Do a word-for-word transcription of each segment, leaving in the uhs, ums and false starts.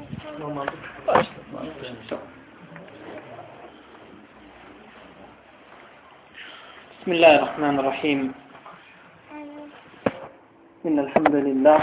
Bismillahirrahmanirrahim. İnnelhamdülillah.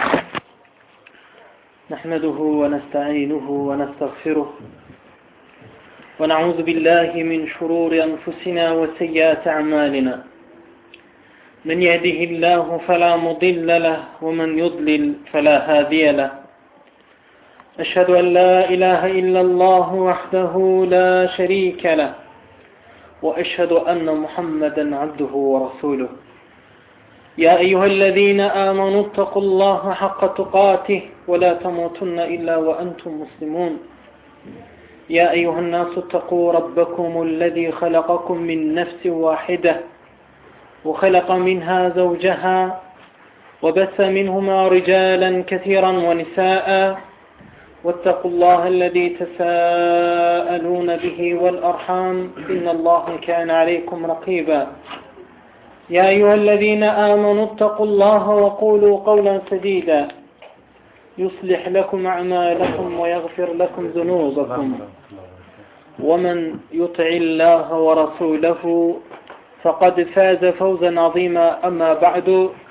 Nahmeduhu ve nesta'inuhu ve nestağfiruh. Ve na'udzu billahi min şururi enfusina ve seyyiati a'malina. Men yehdihillahu fela mudille lehu ve men yudlil fela hadiye lehu. Eşhedü en la ilahe illallah vahdehu la şerike lehu. وأشهد أن محمدا عبده ورسوله يا أيها الذين آمنوا اتقوا الله حق تقاته ولا تموتن إلا وأنتم مسلمون يا أيها الناس اتقوا ربكم الذي خلقكم من نفس واحدة وخلق منها زوجها وبث منهما رجالا كثيرا ونساء واتقوا الله الذي تساءلون به والأرحام إن الله كان عليكم رقيبا يا أيها الذين آمنوا اتقوا الله وقولوا قولا سديدا يصلح لكم أعمالكم ويغفر لكم ذنوبكم ومن يطع الله ورسوله فقد فاز فوزا عظيما أما بعد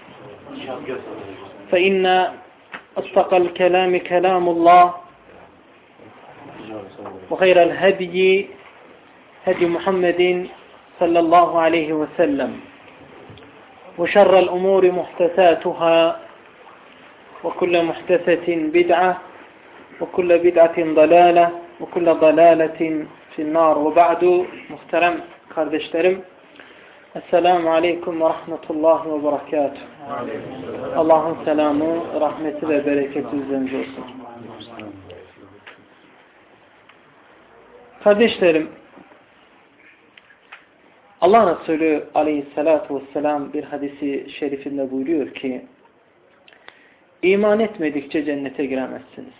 فإن أصدق الكلام كلام الله وخير الهدي هدي محمد صلى الله عليه وسلم وشر الأمور محدثاتها وكل محدثة بدعة وكل بدعة ضلالة وكل ضلالة في النار وبعد محترم kardeşlerim Esselamu Aleyküm ve Rahmetullahi ve Berekatuhu. Allah'ın selamı, rahmeti ve bereketi üzerinize olsun. Kardeşlerim, Allah Resulü Aleyhisselatü Vesselam bir hadisi şerifinde buyuruyor ki, İman etmedikçe cennete giremezsiniz.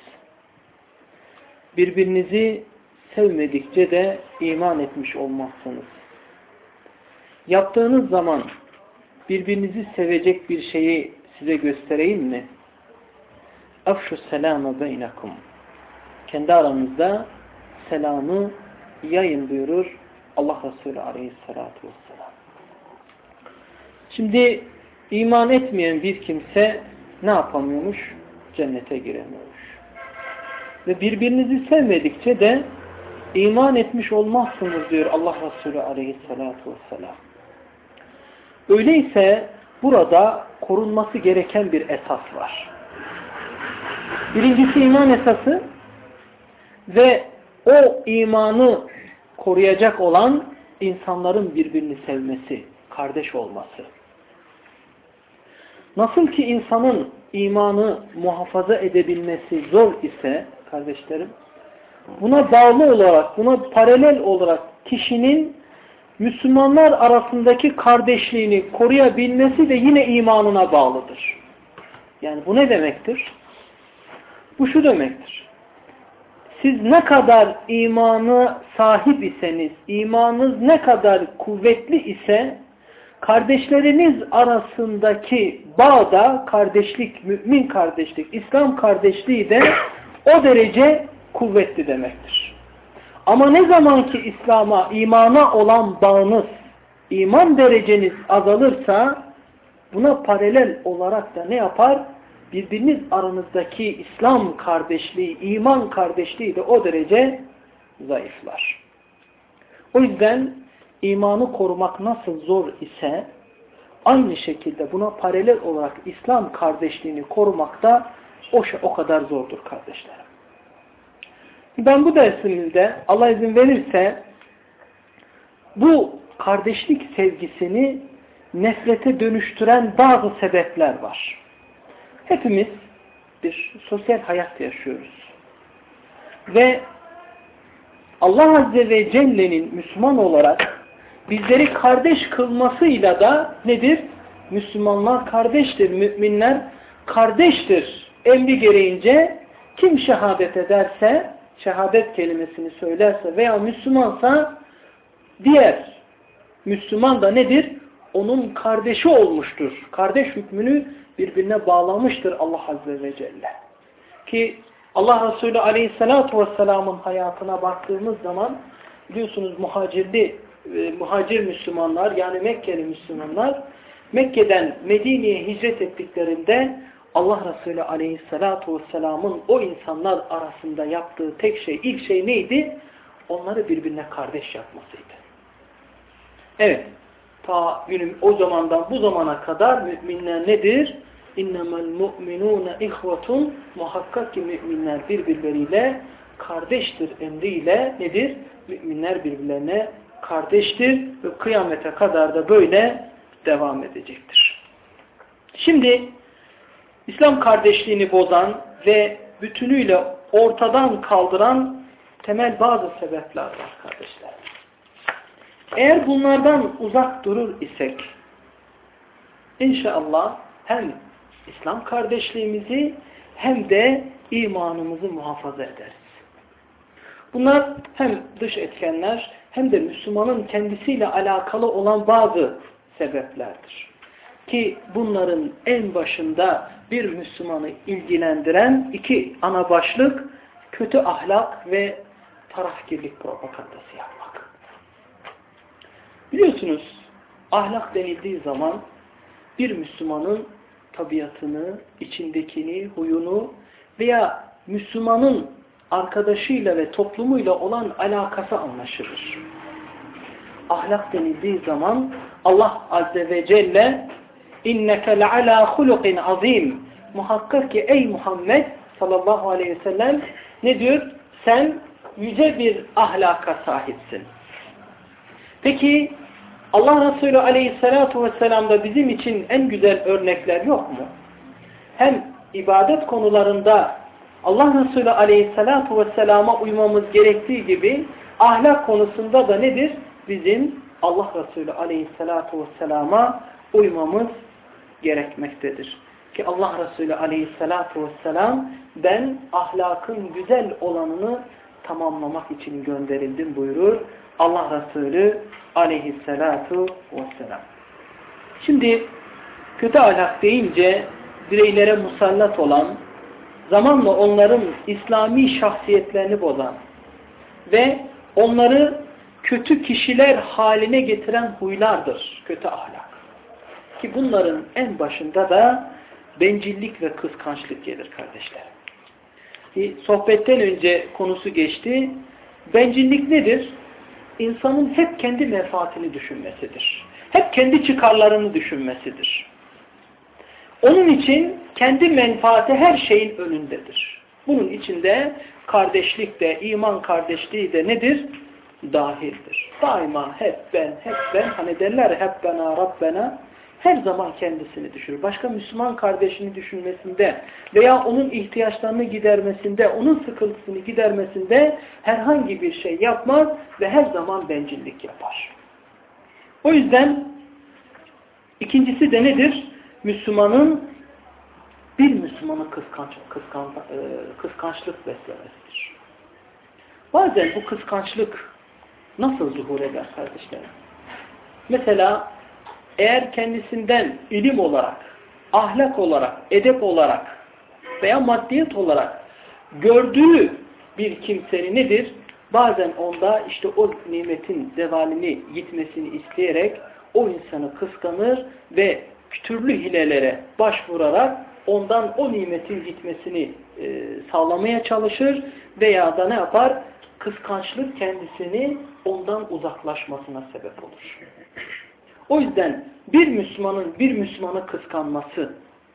Birbirinizi sevmedikçe de iman etmiş olmazsınız. Yaptığınız zaman birbirinizi sevecek bir şeyi size göstereyim mi? Afşu selâme beynekum. Kendi aranızda selamı yayın buyurur Allah Resulü Aleyhisselatü Vesselam. Şimdi iman etmeyen bir kimse ne yapamıyormuş? Cennete giremiyormuş. Ve birbirinizi sevmedikçe de iman etmiş olmazsınız diyor Allah Resulü Aleyhisselatü Vesselam. Öyleyse burada korunması gereken bir esas var. Birincisi iman esası ve o imanı koruyacak olan insanların birbirini sevmesi, kardeş olması. Nasıl ki insanın imanı muhafaza edebilmesi zor ise kardeşlerim, buna bağlı olarak, buna paralel olarak kişinin Müslümanlar arasındaki kardeşliğini koruyabilmesi de yine imanına bağlıdır. Yani bu ne demektir? Bu şu demektir. Siz ne kadar imanı sahip iseniz, imanınız ne kadar kuvvetli ise, kardeşleriniz arasındaki bağda kardeşlik, mümin kardeşlik, İslam kardeşliği de o derece kuvvetli demektir. Ama ne zaman ki İslam'a, imana olan bağınız, iman dereceniz azalırsa, buna paralel olarak da ne yapar? Birbiriniz aranızdaki İslam kardeşliği, iman kardeşliği de o derece zayıflar. O yüzden imanı korumak nasıl zor ise, aynı şekilde buna paralel olarak İslam kardeşliğini korumak da o, o kadar zordur kardeşlerim. Ben bu dersimizde Allah izin verirse bu kardeşlik sevgisini nefrete dönüştüren bazı sebepler var. Hepimiz bir sosyal hayat yaşıyoruz. Ve Allah Azze ve Celle'nin Müslüman olarak bizleri kardeş kılmasıyla da nedir? Müslümanlar kardeştir, müminler kardeştir. Emri gereğince kim şehadet ederse, şehadet kelimesini söylerse veya Müslümansa diğer Müslüman da nedir? Onun kardeşi olmuştur. Kardeş hükmünü birbirine bağlamıştır Allah Azze ve Celle. Ki Allah Resulü Aleyhisselatü Vesselam'ın hayatına baktığımız zaman biliyorsunuz muhacirli, e, muhacir Müslümanlar yani Mekkeli Müslümanlar Mekke'den Medine'ye hicret ettiklerinde Allah Resulü Aleyhisselatü Vesselam'ın o insanlar arasında yaptığı tek şey, ilk şey neydi? Onları birbirine kardeş yapmasıydı. Evet, ta günüm o zamandan bu zamana kadar müminler nedir? İnnemel mu'minûne ihvetun, muhakkak ki müminler birbirleriyle kardeştir emriyle nedir? Müminler birbirlerine kardeştir ve kıyamete kadar da böyle devam edecektir. Şimdi İslam kardeşliğini bozan ve bütünüyle ortadan kaldıran temel bazı sebepler var kardeşler. Eğer bunlardan uzak durur isek inşallah hem İslam kardeşliğimizi hem de imanımızı muhafaza ederiz. Bunlar hem dış etkenler hem de Müslümanın kendisiyle alakalı olan bazı sebeplerdir. Ki bunların en başında bir Müslümanı ilgilendiren iki ana başlık kötü ahlak ve tarafkirlik propagandası yapmak. Biliyorsunuz ahlak denildiği zaman bir Müslümanın tabiatını, içindekini, huyunu veya Müslümanın arkadaşıyla ve toplumuyla olan alakası anlaşılır. Ahlak denildiği zaman Allah Azze ve Celle inneke le'alâ hulukin azim, muhakkak ki ey Muhammed sallallahu aleyhi ve sellem ne diyor? Sen yüce bir ahlaka sahipsin. Peki Allah Resulü aleyhissalatu vesselam'da bizim için en güzel örnekler yok mu? Hem ibadet konularında Allah Resulü aleyhissalatu vesselama uymamız gerektiği gibi ahlak konusunda da nedir? Bizim Allah Resulü aleyhissalatu vesselama uymamız gerekmektedir. Ki Allah Resulü aleyhissalatu vesselam ben ahlakın güzel olanını tamamlamak için gönderildim buyurur Allah Resulü aleyhissalatu vesselam. Şimdi kötü ahlak deyince bireylere musallat olan, zamanla onların İslami şahsiyetlerini bozan ve onları kötü kişiler haline getiren huylardır kötü ahlak. Ki bunların en başında da bencillik ve kıskançlık gelir kardeşler. Ki sohbetten önce konusu geçti. Bencillik nedir? İnsanın hep kendi menfaatini düşünmesidir. Hep kendi çıkarlarını düşünmesidir. Onun için kendi menfaati her şeyin önündedir. Bunun içinde kardeşlik de, iman kardeşliği de nedir? Dahildir. Daima hep ben, hep ben, hani derler hep bana, Rabbena, her zaman kendisini düşünür. Başka Müslüman kardeşini düşünmesinde veya onun ihtiyaçlarını gidermesinde, onun sıkıntısını gidermesinde herhangi bir şey yapmaz ve her zaman bencillik yapar. O yüzden ikincisi de nedir? Müslümanın bir Müslümanı kıskanç, kıskan, e, kıskançlık beslemesidir. Bazen bu kıskançlık nasıl zuhur eder kardeşlerim? Mesela eğer kendisinden ilim olarak, ahlak olarak, edep olarak veya maddiyet olarak gördüğü bir kimsenin nedir? Bazen onda işte o nimetin zevalini, gitmesini isteyerek o insanı kıskanır ve türlü hilelere başvurarak ondan o nimetin gitmesini e, sağlamaya çalışır veya da ne yapar? Kıskançlık kendisini ondan uzaklaşmasına sebep olur. O yüzden bir Müslümanın bir Müslümanı kıskanması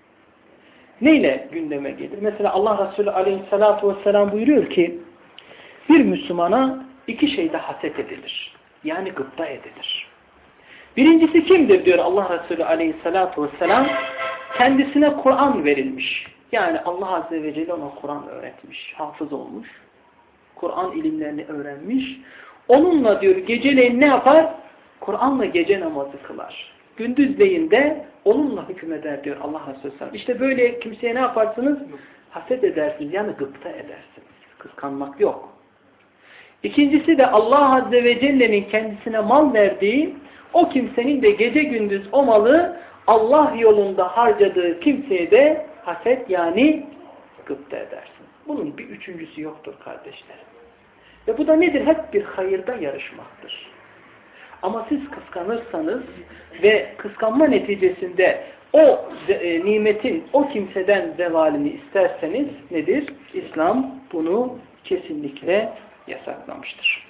neyle gündeme gelir? Mesela Allah Resulü aleyhissalatu vesselam buyuruyor ki bir Müslümana iki şeyde haset edilir. Yani gıpta edilir. Birincisi kimdir diyor Allah Resulü aleyhissalatu vesselam? Kendisine Kur'an verilmiş. Yani Allah Azze ve Celle ona Kur'an öğretmiş. Hafız olmuş. Kur'an ilimlerini öğrenmiş. Onunla diyor geceleyin ne yapar? Kur'an'la gece namazı kılar. Gündüzleyin de onunla hükmeder diyor Allah Resulü sallallahu. İşte böyle kimseye ne yaparsınız? Haset edersiniz. Yani gıpta edersiniz. Kıskanmak yok. İkincisi de Allah Azze ve Celle'nin kendisine mal verdiği, o kimsenin de gece gündüz o malı Allah yolunda harcadığı kimseye de haset yani gıpta edersin. Bunun bir üçüncüsü yoktur kardeşlerim. Ve bu da nedir? Hep bir hayırda yarışmaktır. Ama siz kıskanırsanız ve kıskanma neticesinde o e, nimetin o kimseden zevalini isterseniz nedir? İslam bunu kesinlikle yasaklamıştır.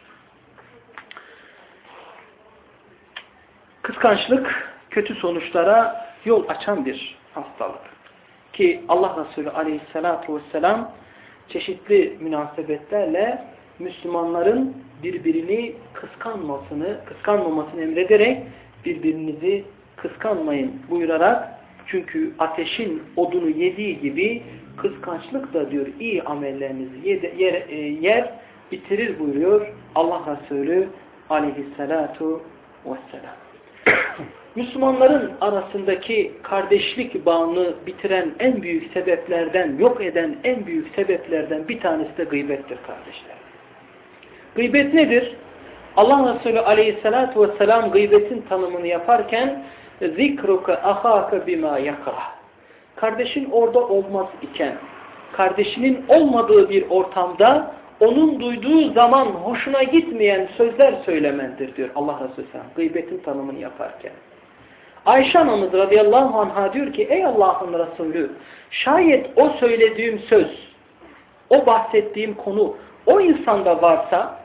Kıskançlık kötü sonuçlara yol açan bir hastalık. Ki Allah Resulü aleyhissalatu vesselam çeşitli münasebetlerle Müslümanların birbirini kıskanmasını, kıskanmamasını emrederek birbirinizi kıskanmayın buyurarak, çünkü ateşin odunu yediği gibi kıskançlık da diyor iyi amellerinizi yer, yer, yer bitirir buyuruyor Allah Resulü aleyhissalatu vesselam. Müslümanların arasındaki kardeşlik bağını bitiren en büyük sebeplerden, yok eden en büyük sebeplerden bir tanesi de gıybettir kardeşler. Gıybet nedir? Allah Resulü aleyhissalatu vesselam gıybetin tanımını yaparken zikruka ahaka bima yakrah. Kardeşin orada olmaz iken, kardeşinin olmadığı bir ortamda onun duyduğu zaman hoşuna gitmeyen sözler söylemendir diyor Allah Resulü sallallahu aleyhi ve sellem gıybetin tanımını yaparken. Ayşe anamız radıyallahu anha diyor ki ey Allah'ın Resulü, şayet o söylediğim söz, o bahsettiğim konu o insanda varsa,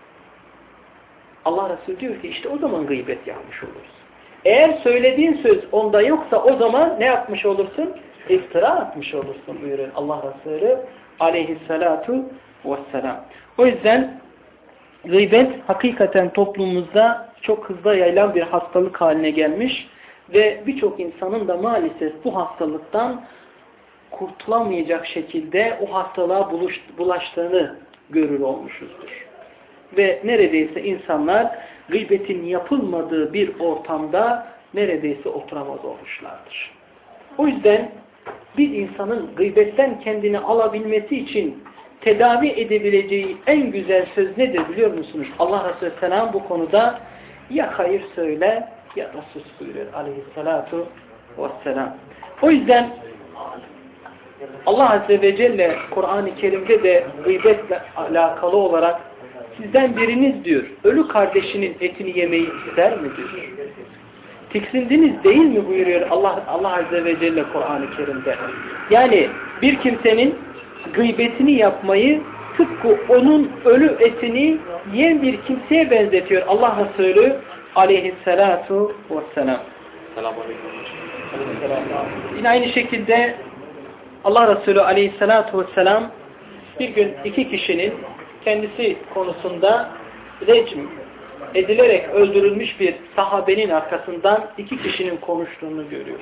Allah Resulü diyor ki işte o zaman gıybet yapmış oluruz. Eğer söylediğin söz onda yoksa o zaman ne yapmış olursun? İftira atmış olursun buyuruyor Allah Resulü aleyhissalatu vesselam. O yüzden gıybet hakikaten toplumumuzda çok hızlı yayılan bir hastalık haline gelmiş ve birçok insanın da maalesef bu hastalıktan kurtulamayacak şekilde o hastalığa bulaştığını görür olmuşuzdur. Ve neredeyse insanlar gıybetin yapılmadığı bir ortamda neredeyse oturamaz olmuşlardır. O yüzden bir insanın gıybetten kendini alabilmesi için tedavi edebileceği en güzel söz nedir biliyor musunuz? Allah Resulü Selam bu konuda ya hayır söyle ya da sus buyuruyor aleyhissalatu vesselam. O yüzden Allah Azze ve Celle Kur'an-ı Kerim'de de gıybetle alakalı olarak sizden biriniz diyor ölü kardeşinin etini yemeyi ister mi diyor. Tiksindiniz değil mi buyuruyor Allah, Allah Azze ve Celle Kur'an-ı Kerim'de. Yani bir kimsenin gıybetini yapmayı tıpkı onun ölü etini yiyen bir kimseye benzetiyor Allah Resulü aleyhissalatu vesselam. Yine aynı şekilde Allah Resulü aleyhissalatu vesselam bir gün iki kişinin kendisi konusunda recm edilerek öldürülmüş bir sahabenin arkasından iki kişinin konuştuğunu görüyor.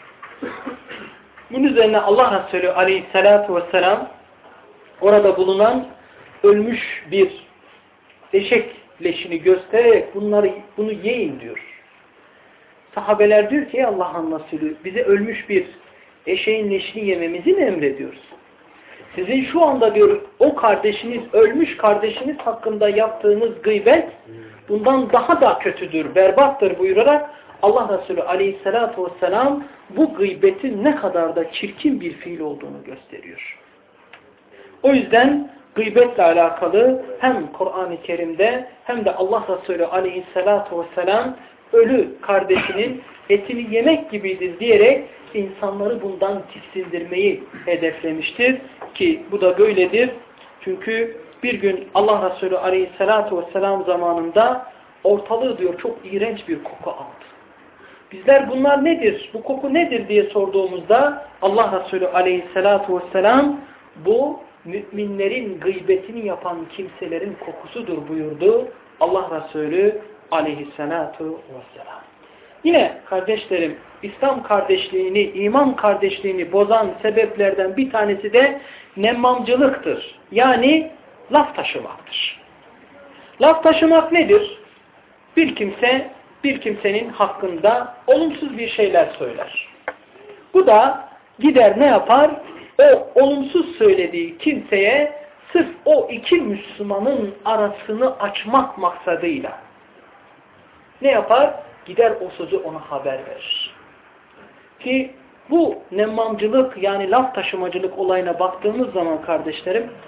Bunun üzerine Allah Resulü aleyhissalatu vesselam orada bulunan ölmüş bir eşek leşini göstererek bunları bunu yiyin diyor. Sahabeler diyor ki Allah'ın Resulü bize ölmüş bir eşeğin leşini yememizi mi emrediyorsun? Sizin şu anda diyor o kardeşiniz, ölmüş kardeşiniz hakkında yaptığınız gıybet bundan daha da kötüdür, berbattır buyurarak Allah Resulü aleyhissalatu vesselam bu gıybetin ne kadar da çirkin bir fiil olduğunu gösteriyor. O yüzden gıybetle alakalı hem Kur'an-ı Kerim'de hem de Allah Resulü aleyhissalatu vesselam ölü kardeşinin etini yemek gibidir diyerek insanları bundan tiksindirmeyi hedeflemiştir. Ki bu da böyledir. Çünkü bir gün Allah Resulü aleyhissalatu vesselam zamanında ortalığı diyor çok iğrenç bir koku aldı. Bizler bunlar nedir? Bu koku nedir diye sorduğumuzda Allah Resulü aleyhissalatu vesselam bu müminlerin gıybetini yapan kimselerin kokusudur buyurdu Allah Resulü aleyhissalatu vesselam. Yine kardeşlerim İslam kardeşliğini, iman kardeşliğini bozan sebeplerden bir tanesi de nemmamcılıktır. Yani laf taşımaktır. Laf taşımak nedir? Bir kimse bir kimsenin hakkında olumsuz bir şeyler söyler. Bu da gider ne yapar? O olumsuz söylediği kimseye sırf o iki Müslümanın arasını açmak maksadıyla ne yapar? Gider o sözü ona haber verir. Ki bu nemmamcılık yani laf taşımacılık olayına baktığımız zaman kardeşlerim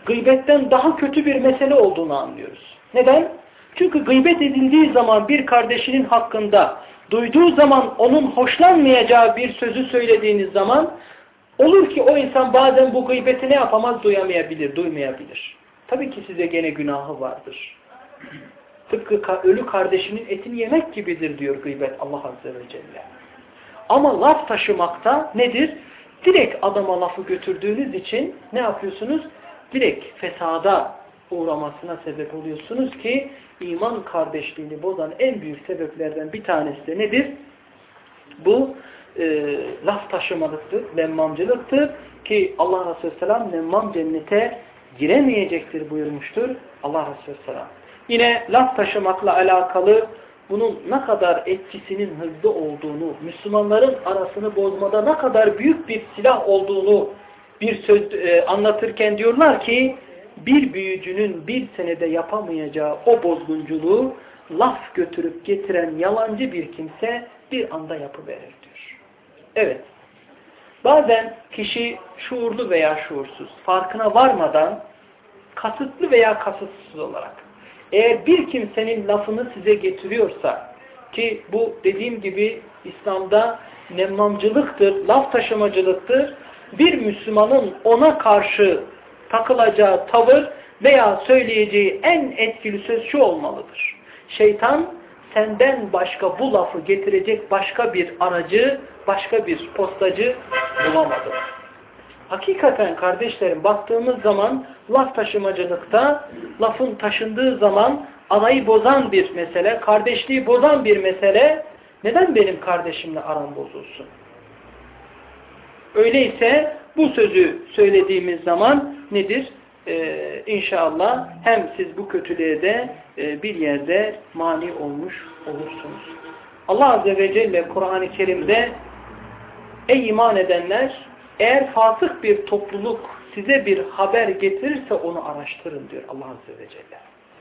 gıybetten daha kötü bir mesele olduğunu anlıyoruz. Neden? Çünkü gıybet edildiği zaman bir kardeşinin hakkında, duyduğu zaman onun hoşlanmayacağı bir sözü söylediğiniz zaman olur ki o insan bazen bu gıybeti ne yapamaz? Duyamayabilir, duymayabilir. Tabii ki size gene günahı vardır. Tıpkı ölü kardeşinin etini yemek gibidir diyor gıybet Allah Azze ve Celle. Ama laf taşımakta nedir? Direkt adama lafı götürdüğünüz için ne yapıyorsunuz? Direkt fesada uğramasına sebep oluyorsunuz ki iman kardeşliğini bozan en büyük sebeplerden bir tanesi de nedir? Bu e, laf taşımalıktır, nemmamcılıktır ki Allah Resulü Selam nemmam cennete giremeyecektir buyurmuştur Allah Resulü Selam. Yine laf taşımakla alakalı bunun ne kadar etkisinin hızlı olduğunu, Müslümanların arasını bozmada ne kadar büyük bir silah olduğunu bir söz e, anlatırken diyorlar ki bir büyücünün bir senede yapamayacağı o bozgunculuğu laf götürüp getiren yalancı bir kimse bir anda yapıverir diyor. Evet. Bazen kişi şuurlu veya şuursuz, farkına varmadan kasıtlı veya kasıtsız olarak eğer bir kimsenin lafını size getiriyorsa ki bu dediğim gibi İslam'da nemmamcılıktır, laf taşımacılıktır. Bir Müslümanın ona karşı takılacağı tavır veya söyleyeceği en etkili söz şu olmalıdır. Şeytan senden başka bu lafı getirecek başka bir aracı, başka bir postacı bulamadı. Hakikaten kardeşlerim baktığımız zaman laf taşımacılıkta lafın taşındığı zaman arayı bozan bir mesele, kardeşliği bozan bir mesele neden benim kardeşimle aram bozulsun? Öyleyse bu sözü söylediğimiz zaman nedir? Ee, İnşallah hem siz bu kötülüğe de e, bir yerde mani olmuş olursunuz. Allah Azze ve Celle Kur'an-ı Kerim'de ey iman edenler eğer fasık bir topluluk size bir haber getirirse onu araştırın diyor Allah Azze ve Celle.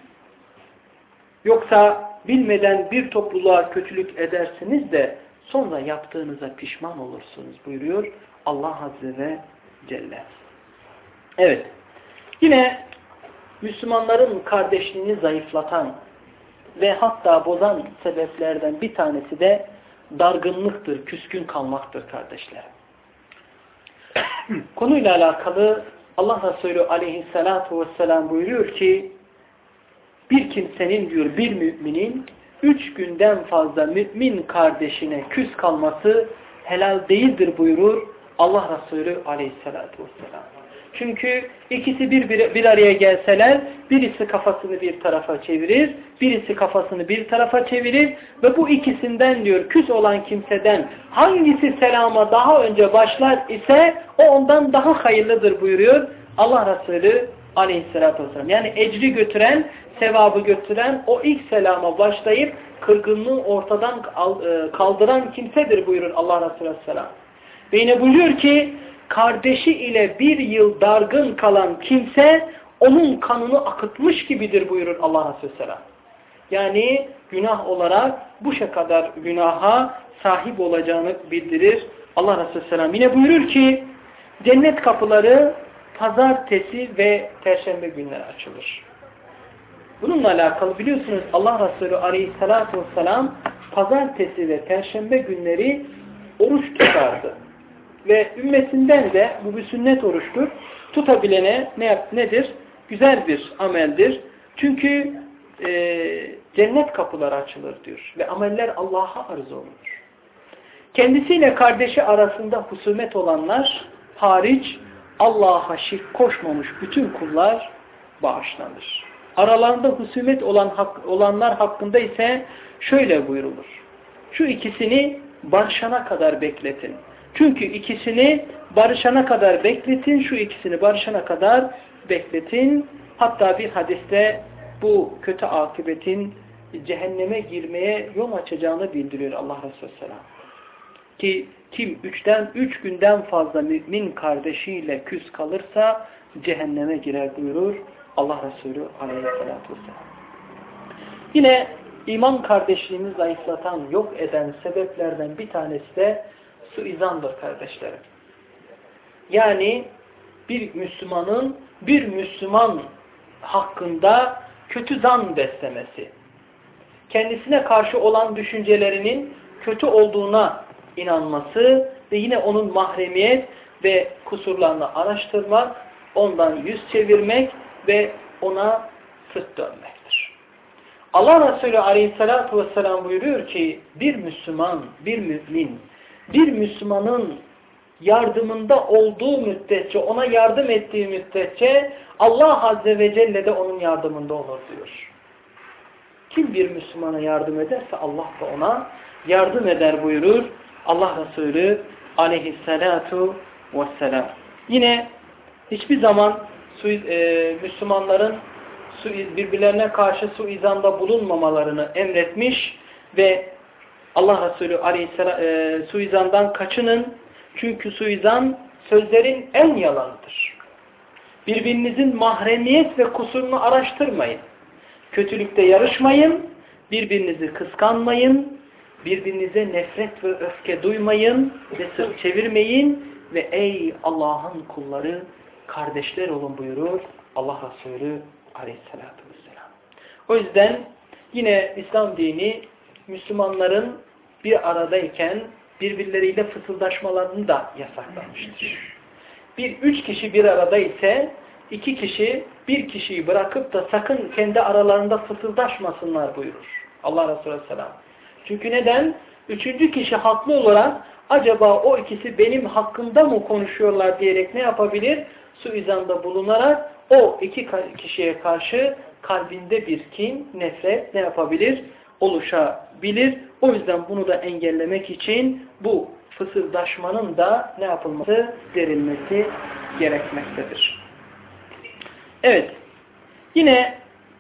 Yoksa bilmeden bir topluluğa kötülük edersiniz de sonra yaptığınıza pişman olursunuz buyuruyor Allah Azze ve Celle. Evet. Yine Müslümanların kardeşliğini zayıflatan ve hatta bozan sebeplerden bir tanesi de dargınlıktır, küskün kalmaktır kardeşlerim. Konuyla alakalı Allah Resulü aleyhissalatu vesselam buyuruyor ki bir kimsenin diyor bir müminin üç günden fazla mümin kardeşine küs kalması helal değildir buyurur Allah Resulü aleyhissalatu vesselam. Çünkü ikisi bir, bir, bir araya gelseler birisi kafasını bir tarafa çevirir, birisi kafasını bir tarafa çevirir ve bu ikisinden diyor küs olan kimseden hangisi selama daha önce başlar ise o ondan daha hayırlıdır buyuruyor Allah Resulü aleyhissalatü vesselam. Yani ecri götüren, sevabı götüren o ilk selama başlayıp kırgınlığı ortadan kaldıran kimsedir buyurur Allah Resulü aleyhissalatü ve yine buyuruyor ki kardeşi ile bir yıl dargın kalan kimse onun kanını akıtmış gibidir buyurur Allah Resulü Selam. Yani günah olarak bu şey kadar günaha sahip olacağını bildirir Allah Resulü Selam. Yine buyurur ki cennet kapıları pazartesi ve perşembe günleri açılır. Bununla alakalı biliyorsunuz Allah Resulü Aleyhisselatü Vesselam pazartesi ve perşembe günleri oruç tutardı. Ve ümmetinden de bu bir sünnet oruçtur. Tutabilene ne yap, nedir? Güzel bir ameldir. Çünkü e, cennet kapıları açılır diyor. Ve ameller Allah'a arz olunur. Kendisiyle kardeşi arasında husumet olanlar hariç Allah'a şirk koşmamış bütün kullar bağışlanır. Aralarında husumet olan hak, olanlar hakkında ise şöyle buyurulur. Şu ikisini barışana kadar bekletin. Çünkü ikisini barışana kadar bekletin, şu ikisini barışana kadar bekletin. Hatta bir hadiste bu kötü akıbetin cehenneme girmeye yol açacağını bildiriyor Allah Resulü Selam. Ki kim üçten üç günden fazla mümin kardeşiyle küs kalırsa cehenneme girer buyurur Allah Resulü Aleyhisselatü Vesselam. Yine iman kardeşliğini zayıflatan, yok eden sebeplerden bir tanesi de suizandır kardeşlerim. Yani bir Müslümanın bir Müslüman hakkında kötü zan beslemesi, kendisine karşı olan düşüncelerinin kötü olduğuna inanması ve yine onun mahremiyet ve kusurlarını araştırmak, ondan yüz çevirmek ve ona sırt dönmektir. Allah Resulü Aleyhisselatü Vesselam buyuruyor ki bir Müslüman, bir mümin, bir Müslümanın yardımında olduğu müddetçe, ona yardım ettiği müddetçe Allah Azze ve Celle de onun yardımında olur diyor. Kim bir Müslümana yardım ederse Allah da ona yardım eder buyurur Allah Resulü Aleyhisselatu Vesselam. Yine hiçbir zaman e, Müslümanların birbirlerine karşı suizanda bulunmamalarını emretmiş ve Allah Resulü Aleyhisselam e, suizandan kaçının. Çünkü suizan sözlerin en yalanıdır. Birbirinizin mahremiyet ve kusurunu araştırmayın. Kötülükte yarışmayın, birbirinizi kıskanmayın, birbirinize nefret ve öfke duymayın ve sırt çevirmeyin ve ey Allah'ın kulları kardeşler olun buyurur Allah Resulü Aleyhisselatü Vesselam. O yüzden yine İslam dini Müslümanların bir aradayken birbirleriyle fısıldaşmalarını da yasaklamıştır. Bir üç kişi bir arada ise iki kişi bir kişiyi bırakıp da sakın kendi aralarında fısıldaşmasınlar buyurur Allah Resulü Aleyhisselam. Çünkü neden? Üçüncü kişi haklı olarak acaba o ikisi benim hakkımda mı konuşuyorlar diyerek ne yapabilir? Suizanda bulunarak o iki kişiye karşı kalbinde bir kin, nefret ne yapabilir? Oluşabilir. O yüzden bunu da engellemek için bu fısıldaşmanın da ne yapılması? Derinmesi gerekmektedir. Evet. Yine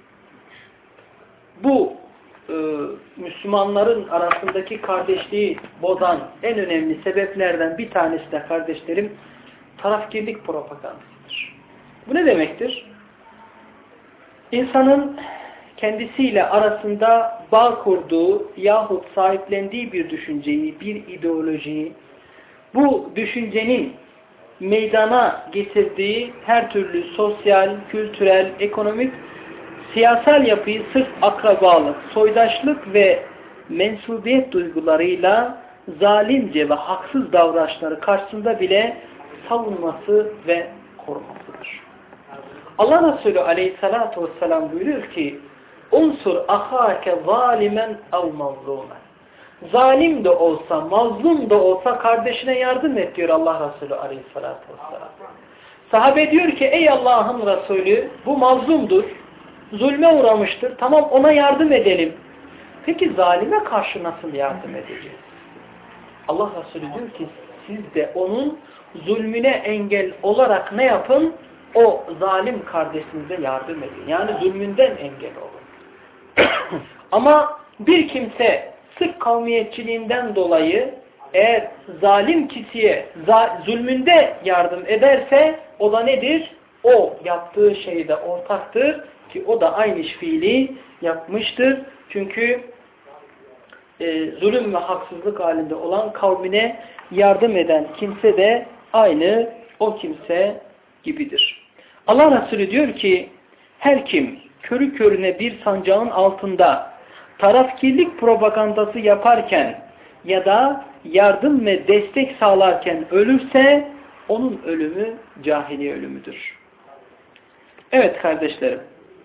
bu e, Müslümanların arasındaki kardeşliği bozan en önemli sebeplerden bir tanesi de kardeşlerim tarafkirlik propagandasıdır. Bu ne demektir? İnsanın kendisiyle arasında bağ kurduğu yahut sahiplendiği bir düşünceyi, bir ideolojiyi, bu düşüncenin meydana getirdiği her türlü sosyal, kültürel, ekonomik, siyasal yapıyı sırf akrabalık, soydaşlık ve mensubiyet duygularıyla zalimce ve haksız davranışları karşısında bile savunması ve korumasıdır. Allah Resulü Aleyhisselatü Vesselam buyuruyor ki unsur ahake zalimen ev mazlumen. Zalim de olsa, mazlum da olsa kardeşine yardım et diyor Allah Resulü Aleyhisselatü Vesselam. Sahabe diyor ki ey Allah'ın Resulü bu mazlumdur, zulme uğramıştır, tamam ona yardım edelim. Peki zalime karşı nasıl yardım edeceğiz? Allah Resulü diyor ki siz de onun zulmüne engel olarak ne yapın? O zalim kardeşinize yardım edin. Yani zulmünden engel olun. Ama bir kimse sırf kavmiyetçiliğinden dolayı eğer zalim kişiye zulmünde yardım ederse o da nedir? O yaptığı şeyde ortaktır ki o da aynı fiili yapmıştır. Çünkü e, zulüm ve haksızlık halinde olan kavmine yardım eden kimse de aynı o kimse gibidir. Allah Resulü diyor ki her kim körü körüne bir sancağın altında tarafkirlik propagandası yaparken ya da yardım ve destek sağlarken ölürse onun ölümü cahiliye ölümüdür. Evet kardeşlerim.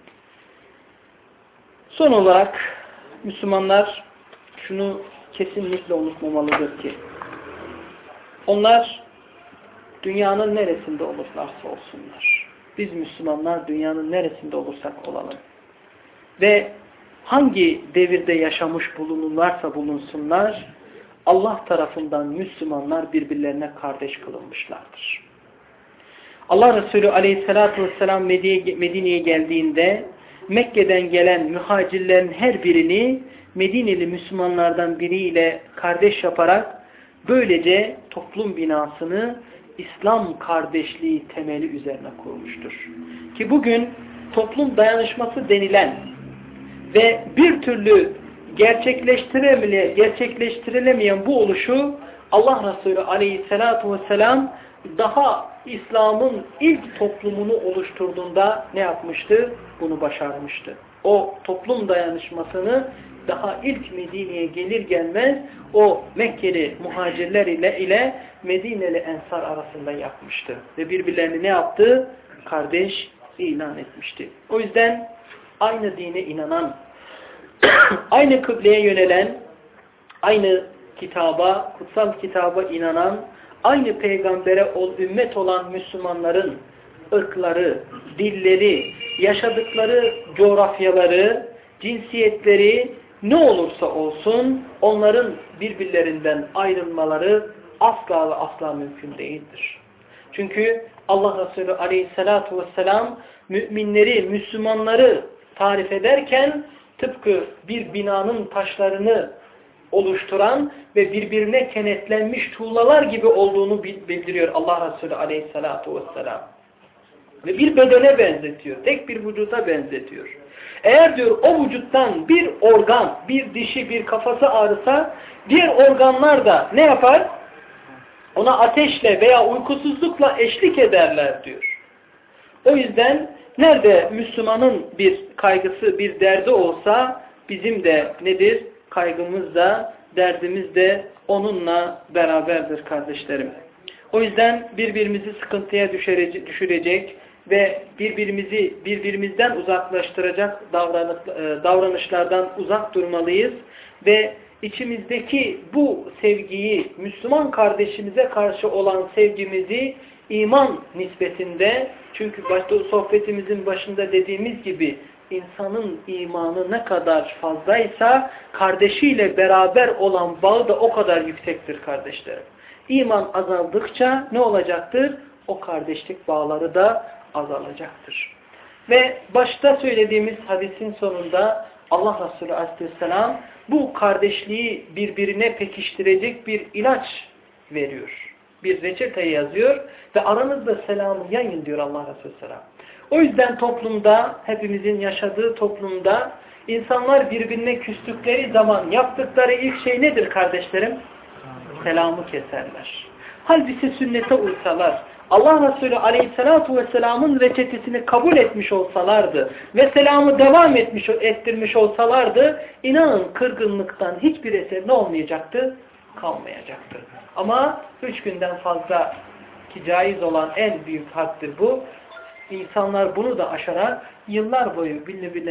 Son olarak Müslümanlar şunu kesinlikle unutmamalıdır ki onlar dünyanın neresinde olurlarsa olsunlar. Biz Müslümanlar dünyanın neresinde olursak olalım. Ve hangi devirde yaşamış bulunurlarsa bulunsunlar, Allah tarafından Müslümanlar birbirlerine kardeş kılınmışlardır. Allah Resulü Aleyhisselatü Vesselam Medine'ye geldiğinde Mekke'den gelen mühacirlerin her birini Medineli Müslümanlardan biriyle kardeş yaparak böylece toplum binasını İslam kardeşliği temeli üzerine kurmuştur. Ki bugün toplum dayanışması denilen ve bir türlü gerçekleştiremeyen, gerçekleştirilemeyen bu oluşu Allah Resulü Aleyhisselatü Vesselam daha İslam'ın ilk toplumunu oluşturduğunda ne yapmıştı? Bunu başarmıştı. O toplum dayanışmasını daha ilk Medine'ye gelir gelmez o Mekkeli muhacirler ile ile Medineli Ensar arasında yapmıştı. Ve birbirlerini ne yaptı? Kardeş ilan etmişti. O yüzden aynı dine inanan, aynı kıbleye yönelen, aynı kitaba, kutsal kitaba inanan, aynı peygambere ol, ümmet olan Müslümanların ırkları, dilleri, yaşadıkları coğrafyaları, cinsiyetleri ne olursa olsun onların birbirlerinden ayrılmaları asla ve asla mümkün değildir. Çünkü Allah Resulü aleyhissalatu vesselam müminleri, Müslümanları tarif ederken tıpkı bir binanın taşlarını oluşturan ve birbirine kenetlenmiş tuğlalar gibi olduğunu bildiriyor Allah Resulü aleyhissalatu vesselam. Ve bir bedene benzetiyor. Tek bir vücuda benzetiyor. Eğer diyor o vücuttan bir organ, bir dişi, bir kafası ağrısa diğer organlar da ne yapar? Ona ateşle veya uykusuzlukla eşlik ederler diyor. O yüzden nerede Müslümanın bir kaygısı, bir derdi olsa bizim de nedir? Kaygımız da, derdimiz de onunla beraberdir kardeşlerim. O yüzden birbirimizi sıkıntıya düşürecek ve birbirimizi birbirimizden uzaklaştıracak davranışlardan uzak durmalıyız ve içimizdeki bu sevgiyi, Müslüman kardeşimize karşı olan sevgimizi iman nispetinde, çünkü başta sohbetimizin başında dediğimiz gibi insanın imanı ne kadar fazlaysa kardeşiyle beraber olan bağı da o kadar yüksektir kardeşlerim. İman azaldıkça ne olacaktır? O kardeşlik bağları da azalacaktır. Ve başta söylediğimiz hadisin sonunda Allah Resulü Aleyhisselam bu kardeşliği birbirine pekiştirecek bir ilaç veriyor. Bir reçete yazıyor ve aranızda selamı yayın diyor Allah Resulü Aleyhisselam. O yüzden toplumda, hepimizin yaşadığı toplumda insanlar birbirine küstükleri zaman yaptıkları ilk şey nedir kardeşlerim? Selamı keserler. Halbuki sünnete uysalar, Allah Resulü Aleyhisselatü Vesselam'ın reçetesini kabul etmiş olsalardı ve selamı devam etmiş, ettirmiş olsalardı, inanın kırgınlıktan hiçbir eser ne olmayacaktı? Kalmayacaktı. Ama üç günden fazla ki caiz olan en büyük haddir bu. İnsanlar bunu da aşarak yıllar boyu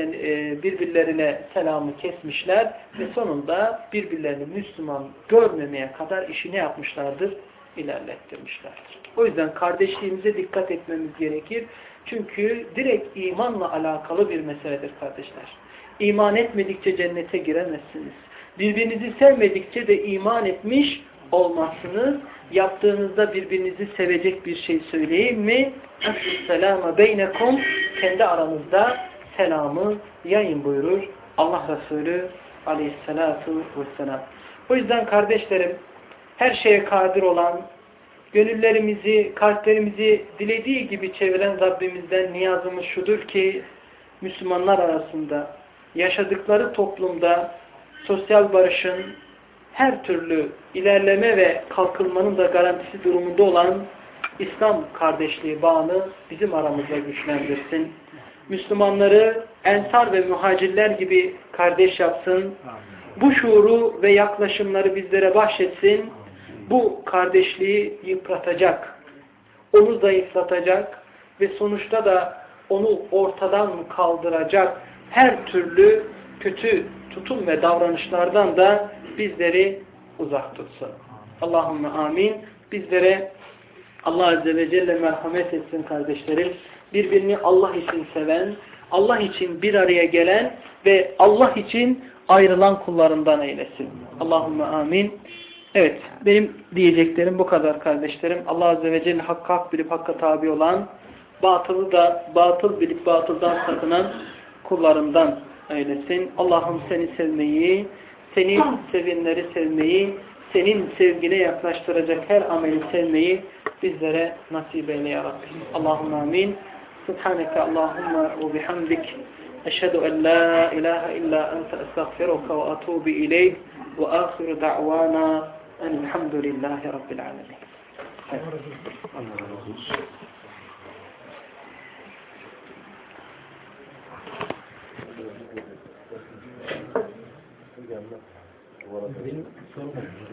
birbirlerine selamı kesmişler ve sonunda birbirlerini Müslüman görmemeye kadar işi ne yapmışlardır? İlerlettirmişlerdir. O yüzden kardeşliğimize dikkat etmemiz gerekir. Çünkü direkt imanla alakalı bir meseledir kardeşler. İman etmedikçe cennete giremezsiniz. Birbirinizi sevmedikçe de iman etmiş olmazsınız. Yaptığınızda birbirinizi sevecek bir şey söyleyeyim mi? Esselamu beynekum, kendi aranızda selamı yayın buyurur Allah Resulü Aleyhisselatu Vesselam. O yüzden kardeşlerim, her şeye kadir olan, gönüllerimizi, kalplerimizi dilediği gibi çeviren Rabbimizden niyazımız şudur ki, Müslümanlar arasında, yaşadıkları toplumda sosyal barışın, her türlü ilerleme ve kalkınmanın da garantisi durumunda olan İslam kardeşliği bağını bizim aramızda güçlendirsin. Müslümanları ensar ve muhacirler gibi kardeş yapsın. Bu şuuru ve yaklaşımları bizlere bahşetsin. Bu kardeşliği yıpratacak, onu zayıflatacak ve sonuçta da onu ortadan kaldıracak her türlü kötü tutum ve davranışlardan da bizleri uzak tutsun. Allahümme amin. Bizlere Allah Azze ve Celle merhamet etsin kardeşlerim. Birbirini Allah için seven, Allah için bir araya gelen ve Allah için ayrılan kullarından eylesin. Allahümme amin. Evet, benim diyeceklerim bu kadar kardeşlerim. Allah Azze ve Celle hakkı hak bilip hakka tabi olan, batılı da batıl bilip batıldan sakınan kullarından eylesin. Allah'ım seni sevmeyi, seni sevenleri sevmeyi, senin sevgine yaklaştıracak her ameli sevmeyi bizlere nasip eyle ya Rabbi. Allahümme amin. Subhaneke Allahümme ve bihamdik. Eşhedü en la ilahe illa ente estağfiruka ve atubu ileyh ve ahiru da'vana elhamdülillahi rabbil alemin. Benim sorum